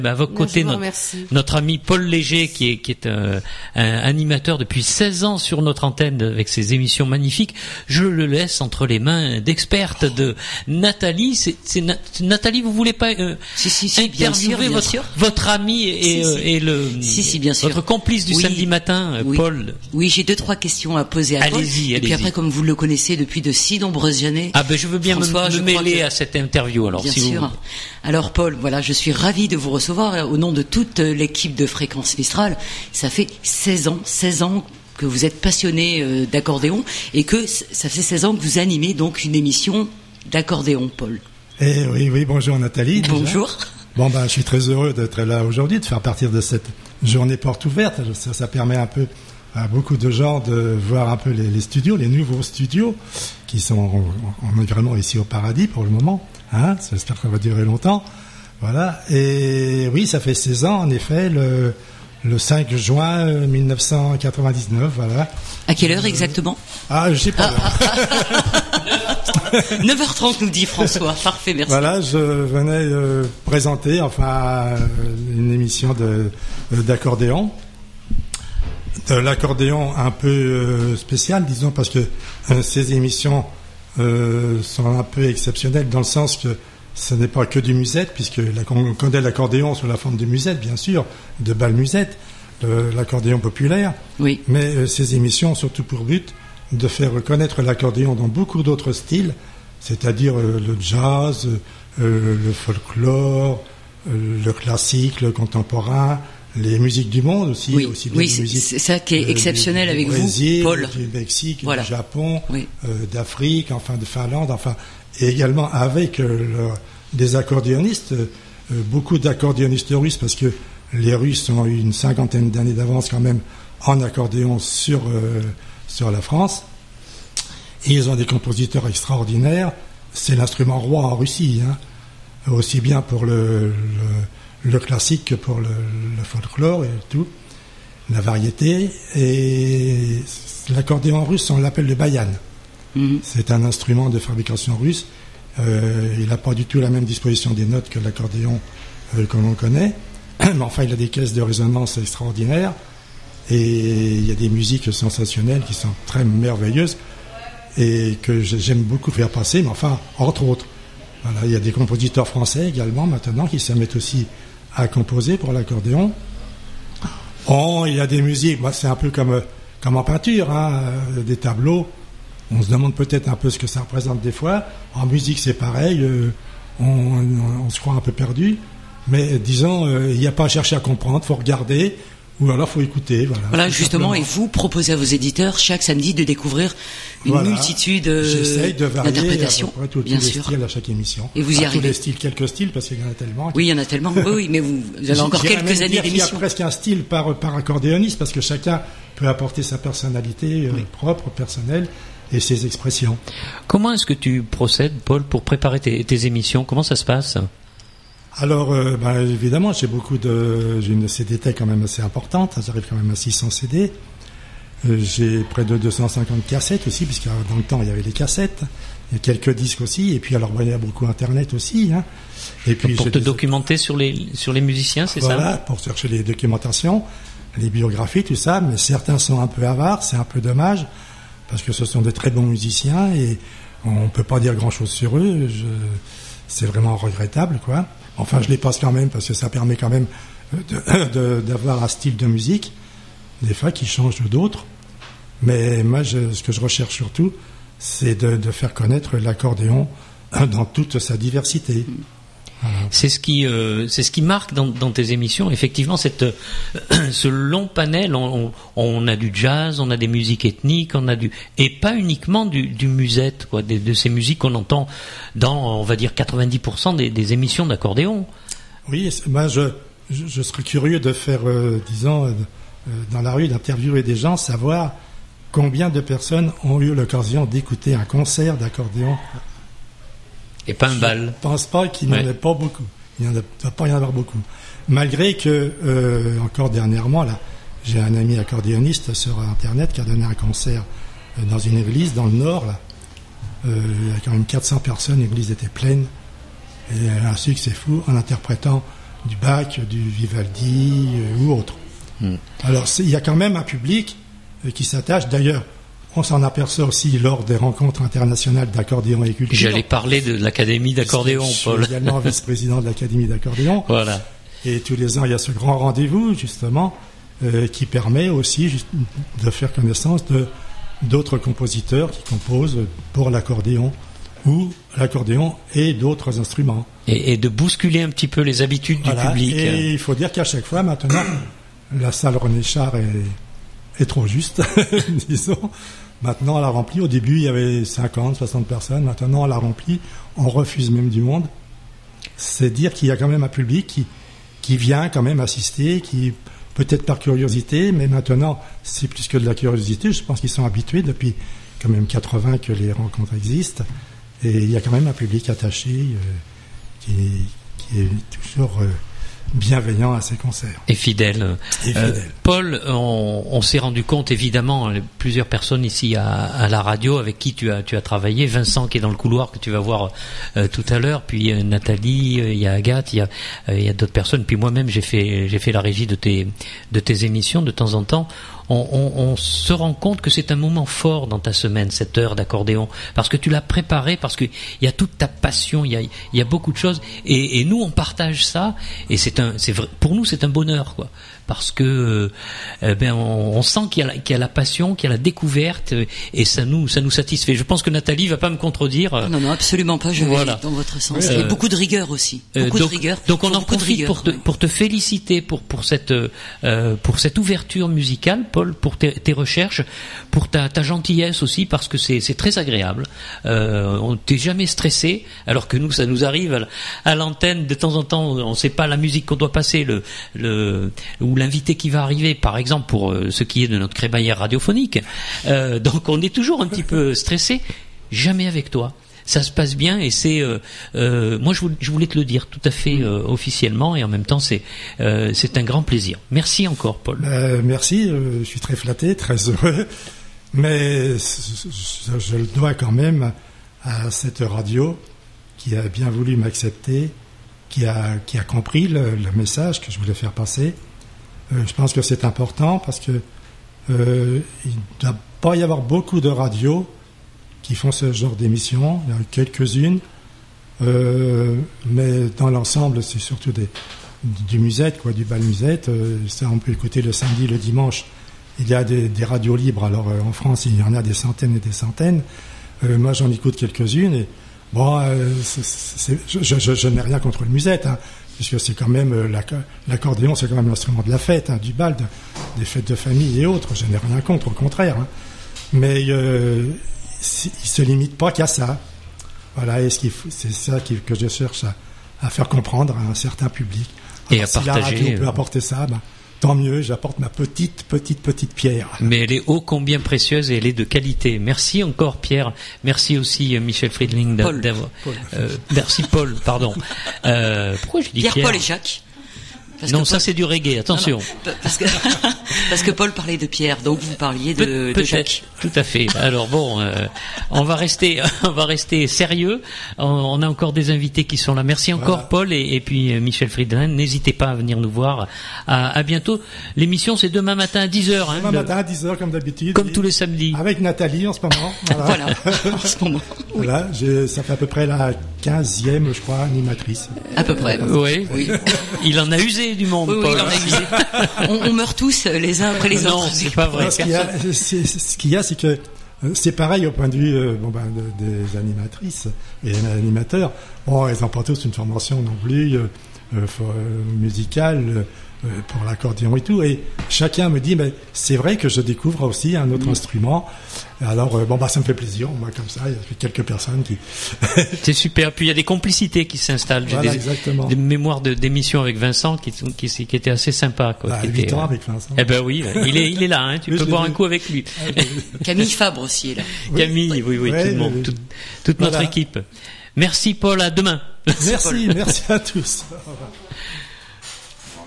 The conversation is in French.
À vos côtés, notre ami Paul Léger, qui est un animateur depuis 16 ans sur notre antenne avec ses émissions magnifiques. Je le laisse entre les mains d'expertes de Nathalie. Nathalie, vous voulez pas interviewer votre ami et bien sûr. votre complice du samedi matin, Paul? Oui, j'ai 2-3 questions à poser à Paul. Allez-y. Et puis après, comme vous le connaissez depuis de si nombreuses années. Je veux bien me mêler à cette interview, alors. Bien sûr. Vous... Alors Paul, voilà, je suis ravie de vous recevoir au nom de toute l'équipe de Fréquence Mistral. Ça fait 16 ans que vous êtes passionné d'accordéon et que ça fait 16 ans que vous animez donc une émission d'accordéon, Paul. Oui, bonjour Nathalie. Bonjour. Je suis très heureux d'être là aujourd'hui, de faire partir de cette journée porte ouverte. Ça permet un peu à beaucoup de gens de voir un peu les studios, les nouveaux studios qui sont en environnement ici au Paradis pour le moment. J'espère que ça va durer longtemps. Voilà. Et oui, ça fait 16 ans, en effet, le 5 juin 1999, voilà. À quelle heure exactement? Je sais pas. 9h30 nous dit François. Parfait, merci. Voilà, je venais présenter une émission d'accordéon. De l'accordéon un peu spécial, disons, parce que ces émissions sont un peu exceptionnelles dans le sens que ce n'est pas que du musette, puisque on connaît l'accordéon sous la forme de musette, bien sûr, de bal musette, l'accordéon populaire. Oui. Mais ces émissions ont surtout pour but de faire reconnaître l'accordéon dans beaucoup d'autres styles, c'est-à-dire le jazz, le folklore, le classique, le contemporain, les musiques du monde aussi. C'est ça qui est exceptionnel avec vous, Brésil, Paul. Du Mexique, voilà. Du Japon, d'Afrique, de Finlande, et également avec des accordéonistes, beaucoup d'accordéonistes russes, parce que les Russes ont eu une 50aine d'années d'avance quand même en accordéon sur la France. Et ils ont des compositeurs extraordinaires. C'est l'instrument roi en Russie, aussi bien pour le classique que pour le folklore et tout, la variété. Et l'accordéon russe, on l'appelle le bayan. C'est un instrument de fabrication russe. Il n'a pas du tout la même disposition des notes que l'accordéon que l'on connaît. Mais enfin, il a des caisses de résonance extraordinaires. Et il y a des musiques sensationnelles qui sont très merveilleuses et que j'aime beaucoup faire passer, mais enfin, entre autres. Voilà, il y a des compositeurs français également maintenant qui se mettent aussi à composer pour l'accordéon. Il y a des musiques, c'est un peu comme en peinture, des tableaux. On se demande peut-être un peu ce que ça représente des fois. En musique, c'est pareil, on se croit un peu perdu. Mais disons, il n'y a pas à chercher à comprendre, il faut regarder, ou alors il faut écouter. Voilà, justement, et vous proposez à vos éditeurs chaque samedi de découvrir une multitude j'essaye de varier d'interprétations, à peu près tous les styles à chaque émission. Et vous y arrivez. Tous les styles, quelques styles, parce qu'il y en a tellement. Oui, il y en a tellement. Oui, mais vous avez encore quelques années d'émission. Il y a presque un style par accordéoniste, parce que chacun peut apporter sa personnalité propre, personnelle, et ses expressions. Comment est-ce que tu procèdes, Paul, pour préparer tes émissions? Comment ça se passe? Alors, évidemment, j'ai une CD-tech quand même assez importante, j'arrive quand même à 600 CD. J'ai près de 250 cassettes aussi, puisque dans le temps, il y avait les cassettes. Il y a quelques disques aussi, et puis alors, il y a beaucoup Internet aussi. Et puis, pour te documenter sur les musiciens, c'est ça? Voilà, pour chercher les documentations, les biographies, tout ça, mais certains sont un peu avares, c'est un peu dommage, parce que ce sont de très bons musiciens, et on ne peut pas dire grand-chose sur eux, c'est vraiment regrettable, quoi. Enfin, je les passe quand même, parce que ça permet quand même d'avoir un style de musique, des fois qui change d'autres. Mais moi, ce que je recherche surtout, c'est de faire connaître l'accordéon dans toute sa diversité. Voilà. C'est ce qui marque dans tes émissions, effectivement, ce long panel. On a du jazz, on a des musiques ethniques, et pas uniquement du musette, quoi, de ces musiques qu'on entend dans, on va dire, 90% des émissions d'accordéon. Oui, moi je serais curieux de faire, dans la rue, d'interviewer des gens, savoir combien de personnes ont eu l'occasion d'écouter un concert d'accordéon. Et pas un bal. Je ne pense pas qu'il n'y en ait pas beaucoup. Il ne va pas y en avoir beaucoup. Malgré que, encore dernièrement, là, j'ai un ami accordéoniste sur Internet qui a donné un concert dans une église dans le Nord. Là. Il y a quand même 400 personnes, l'église était pleine. Et un succès fou en interprétant du Bach, du Vivaldi ou autre. Alors il y a quand même un public qui s'attache. D'ailleurs, on s'en aperçoit aussi lors des rencontres internationales d'accordéon et culture. J'allais parler de l'Académie d'accordéon, Paul. Je suis également vice-président de l'Académie d'accordéon. Voilà. Et tous les ans, il y a ce grand rendez-vous, justement, qui permet aussi de faire connaissance d'autres compositeurs qui composent pour l'accordéon ou l'accordéon et d'autres instruments. Et de bousculer un petit peu les habitudes du public. Et il faut dire qu'à chaque fois, maintenant, la salle René Char est trop juste, disons. Maintenant, on l'a remplie. Au début, il y avait 50, 60 personnes. Maintenant, on l'a remplie. On refuse même du monde. C'est dire qu'il y a quand même un public qui vient quand même assister, qui peut-être par curiosité, mais maintenant, c'est plus que de la curiosité. Je pense qu'ils sont habitués depuis quand même 80 que les rencontres existent. Et il y a quand même un public attaché qui est toujours bienveillant à ces concerts. Et fidèle. Paul, on s'est rendu compte, évidemment, plusieurs personnes ici à la radio avec qui tu as travaillé. Vincent qui est dans le couloir que tu vas voir tout à l'heure, puis Nathalie, il y a Agathe, il y a d'autres personnes. Puis moi-même, j'ai fait la régie de tes émissions de temps en temps. On se rend compte que c'est un moment fort dans ta semaine, cette heure d'accordéon, parce que tu l'as préparé, parce que il y a toute ta passion, il y a beaucoup de choses, et nous on partage ça, et c'est vrai, pour nous c'est un bonheur, quoi, parce que on sent qu'il y a la passion, qu'il y a la découverte, et ça nous satisfait. Je pense que Nathalie va pas me contredire. Non, absolument pas. Je vais dans votre sens. Et beaucoup de rigueur aussi. Donc on en profite pour te féliciter pour cette ouverture musicale, Paul, pour tes recherches, pour ta gentillesse aussi, parce que c'est très agréable. On t'est jamais stressé, alors que nous, ça nous arrive à l'antenne de temps en temps, on sait pas la musique qu'on doit passer, ou l'invité qui va arriver, par exemple, pour ce qui est de notre crémaillère radiophonique. Donc on est toujours un petit peu stressé. Jamais avec toi. Ça se passe bien, et c'est moi je voulais te le dire tout à fait officiellement, et en même temps c'est un grand plaisir. Merci encore, Paul. Merci, je suis très flatté, très heureux, mais je le dois quand même à cette radio qui a bien voulu m'accepter, qui a compris le message que je voulais faire passer. Je pense que c'est important parce que il ne doit pas y avoir beaucoup de radios qui font ce genre d'émissions. Il y en a quelques-unes, mais dans l'ensemble, c'est surtout du musette, quoi, du bal musette. Ça, on peut écouter le samedi, le dimanche. Il y a des radios libres. Alors, en France, il y en a des centaines et des centaines. Moi, j'en écoute quelques-unes. Et bon, je n'ai rien contre le musette, hein, puisque c'est quand même l'accordéon, c'est quand même l'instrument de la fête, hein, du bal, des fêtes de famille et autres. Je n'ai rien contre, au contraire. Hein. Mais il se limite pas qu'à ça. Voilà, et c'est ça que je cherche à faire comprendre à un certain public. Alors, et à partager. Si la radio peut apporter ça, tant mieux, j'apporte ma petite pierre. Mais elle est ô combien précieuse, et elle est de qualité. Merci encore, Pierre. Merci aussi, Michel Friedling. Paul. Merci, Paul, pardon. Pourquoi je dis Pierre? Paul et Jacques. Non, ça c'est du reggae, attention. Non, parce que Paul parlait de Pierre, donc vous parliez de Jacques. Tout à fait. Alors bon, on va rester sérieux. On a encore des invités qui sont là. Merci encore, voilà. Paul, et puis Michel Friedland. N'hésitez pas à venir nous voir. À bientôt. L'émission c'est demain matin à 10h. Hein, demain matin à 10h comme d'habitude. Comme tous les samedis. Avec Nathalie en ce moment. Voilà. En ce moment. Oui. Voilà, ça fait à peu près la 15e, je crois, animatrice. À peu près. Oui. Il en a usé du monde, oui, Paul. Oui, on meurt tous les uns après les autres. Non, c'est pas vrai. Ce qu'il y a, c'est que c'est pareil au point de vue des animatrices et des animateurs. Bon, ils n'ont pas tous une formation non plus musicale pour l'accordéon et tout. Et chacun me dit, mais c'est vrai que je découvre aussi un autre instrument. Alors, ça me fait plaisir. Moi, comme ça, il y a quelques personnes qui... C'est super. Puis il y a des complicités qui s'installent. J'ai des mémoires d'émissions avec Vincent qui étaient assez sympas. 8 ans avec Vincent. Eh ben oui, il est là. Hein, tu peux boire un coup avec lui. Camille Fabre aussi est là. Camille, oui, tout le monde, toute notre équipe. Merci, Paul. À demain. Merci à tous. Au revoir.